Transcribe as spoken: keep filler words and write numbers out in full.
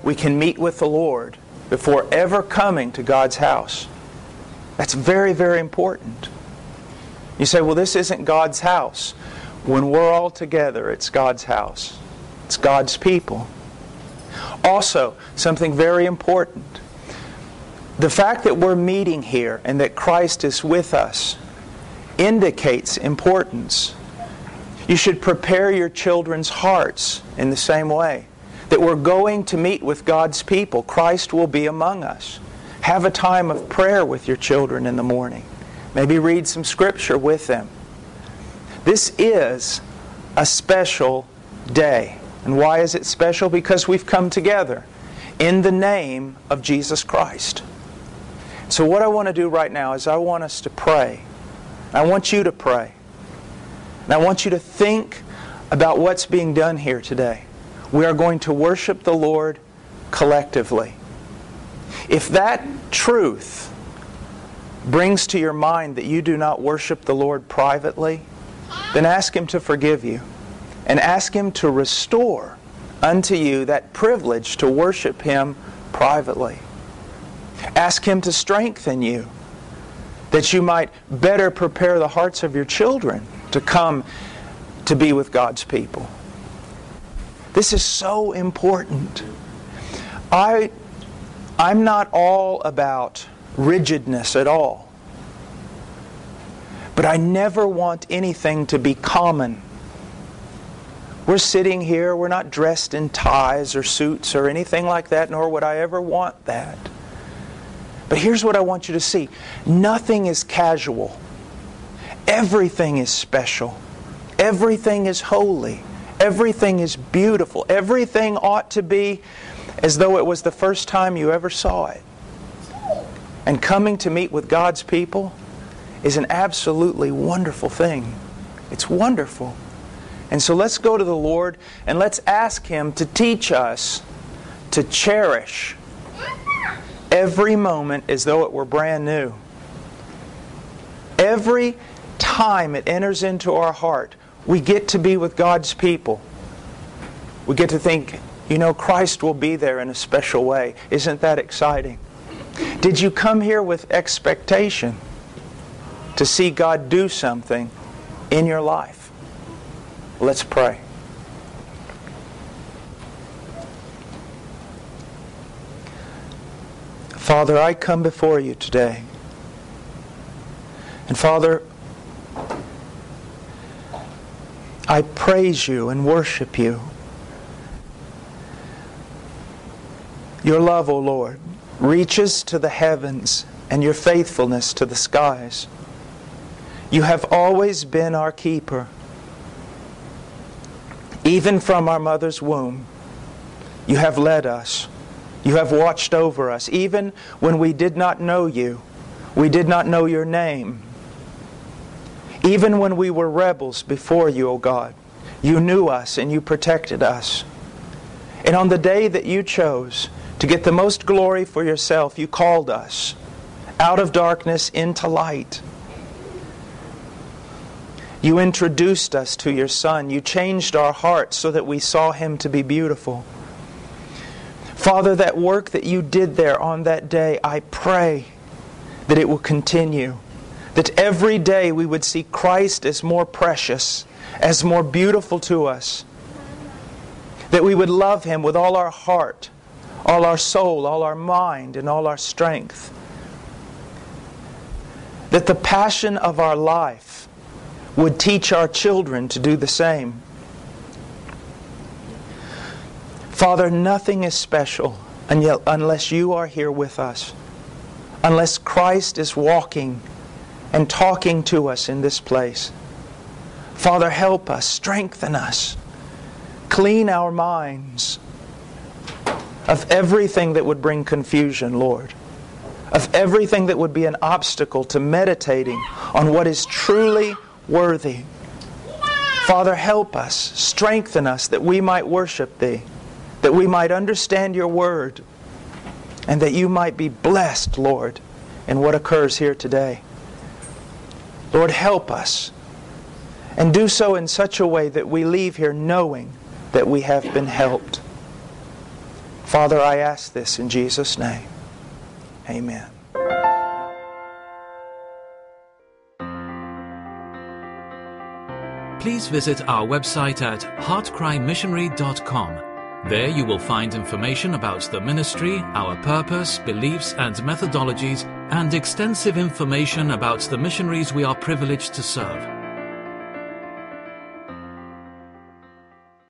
we can meet with the Lord before ever coming to God's house. That's very, very important. You say, well, this isn't God's house. When we're all together, it's God's house. It's God's people. Also, something very important. The fact that we're meeting here and that Christ is with us indicates importance. You should prepare your children's hearts in the same way. That we're going to meet with God's people. Christ will be among us. Have a time of prayer with your children in the morning. Maybe read some Scripture with them. This is a special day. And why is it special? Because we've come together in the name of Jesus Christ. So what I want to do right now is I want us to pray. I want you to pray. And I want you to think about what's being done here today. We are going to worship the Lord collectively. If that truth brings to your mind that you do not worship the Lord privately, then ask Him to forgive you. And ask Him to restore unto you that privilege to worship Him privately. Ask Him to strengthen you, that you might better prepare the hearts of your children to come to be with God's people. This is so important. I, I'm not all about rigidness at all. But I never want anything to be common. We're sitting here, we're not dressed in ties or suits or anything like that, nor would I ever want that. But here's what I want you to see. Nothing is casual. Everything is special. Everything is holy. Everything is beautiful. Everything ought to be as though it was the first time you ever saw it. And coming to meet with God's people is an absolutely wonderful thing. It's wonderful. And so let's go to the Lord and let's ask Him to teach us to cherish every moment as though it were brand new. Every time it enters into our heart, we get to be with God's people. We get to think, you know, Christ will be there in a special way. Isn't that exciting? Did you come here with expectation to see God do something in your life? Let's pray. Father, I come before you today. And Father, I praise you and worship you. Your love, O Lord, reaches to the heavens and your faithfulness to the skies. You have always been our keeper. Even from our mother's womb, you have led us. You have watched over us. Even when we did not know you, we did not know your name. Even when we were rebels before you, O God, you knew us and you protected us. And on the day that you chose to get the most glory for yourself, you called us out of darkness into light. You introduced us to your Son. You changed our hearts so that we saw Him to be beautiful. Father, that work that you did there on that day, I pray that it will continue. That every day we would see Christ as more precious, as more beautiful to us. That we would love Him with all our heart, all our soul, all our mind, and all our strength. That the passion of our life would teach our children to do the same. Father, nothing is special unless you are here with us. Unless Christ is walking and talking to us in this place. Father, help us, strengthen us, clean our minds of everything that would bring confusion, Lord. Of everything that would be an obstacle to meditating on what is truly worthy. Father, help us, strengthen us that we might worship Thee, that we might understand Your Word, and that You might be blessed, Lord, in what occurs here today. Lord, help us, and do so in such a way that we leave here knowing that we have been helped. Father, I ask this in Jesus' name. Amen. Please visit our website at heart cry missionary dot com. There you will find information about the ministry, our purpose, beliefs and methodologies, and extensive information about the missionaries we are privileged to serve.